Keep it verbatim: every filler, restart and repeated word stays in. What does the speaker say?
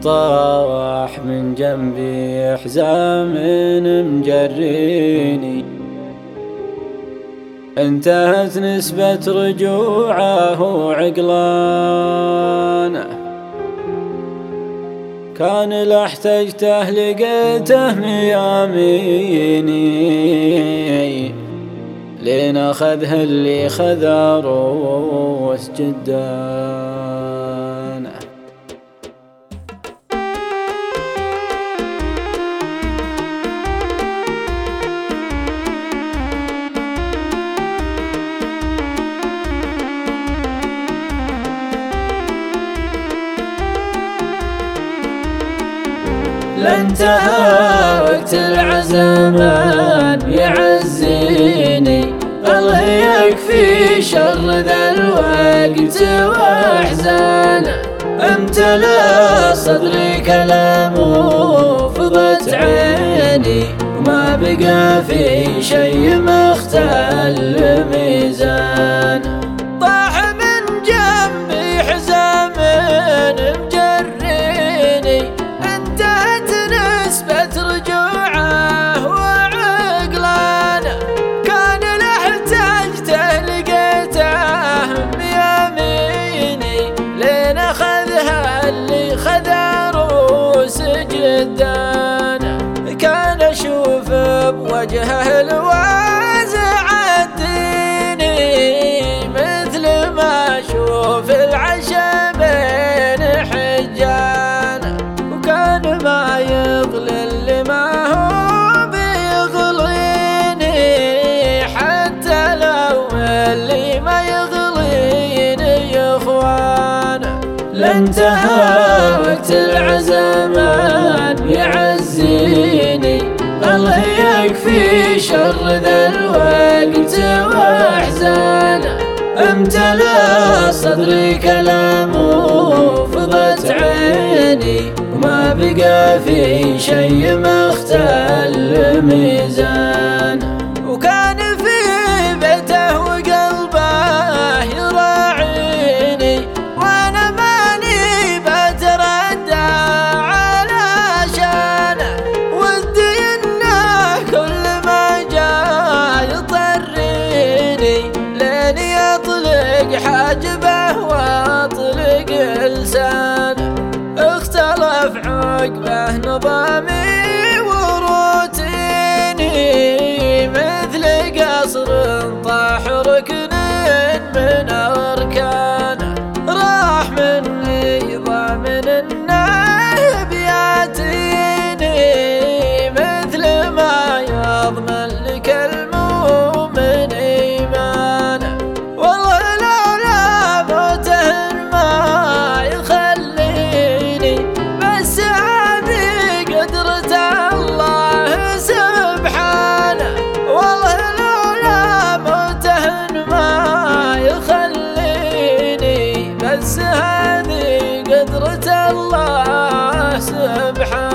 طاح من جنبي حزام مجريني، انتهت نسبة رجوعه وعقلانه، كان لا احتجته لقيته مياميني، لين اخذها اللي خذا روس جدانه. لانتهى وقت العزمان يعزيني، الله يكفي شر ذا الوقت واحزانه، امتلأ صدري كلام وفضت عيني، وما بقى في شي مختل ميزانه. طاح من جنبي حزام مجريني، انتهت نسبة رجوعه وعقلانه، كان لا احتجته لقيته بيميني، لين اخذها اللي خذا روس جدانه. كان اشوف بوجهه الوازع الديني، مثل ما اشوف العشا بين حجانه، وكان ما يغلي اللي ما هو بيغليني، حتى لو اللي ما يغليني يا اخوانه. لانتهى وقت العزمان يعزيني، الله يكفي شر ذا الوقت واحزانه، امتلأ صدري كلام وفضت عيني، وما بقى في شي مختل ميزانه. وكان في بيته وقلبه يراعيني، وانا ماني بتردى على شانه، ودي انه كل ما جاء يطريني، لين يطلق حاجبه واطلق لسانه. اختلف عقبه نظامي وروتيني، مثل قصر طاح ركن من اركانه، راح مني ضامن انه بياتيني، مثل ما يضمن لك المؤمن ايمانه. والله لولا موته ما يخليني، بس هذه قدرة الله سبحانه. والله لولا موته ما يخليني، بس هذه قدرة الله سبحانه.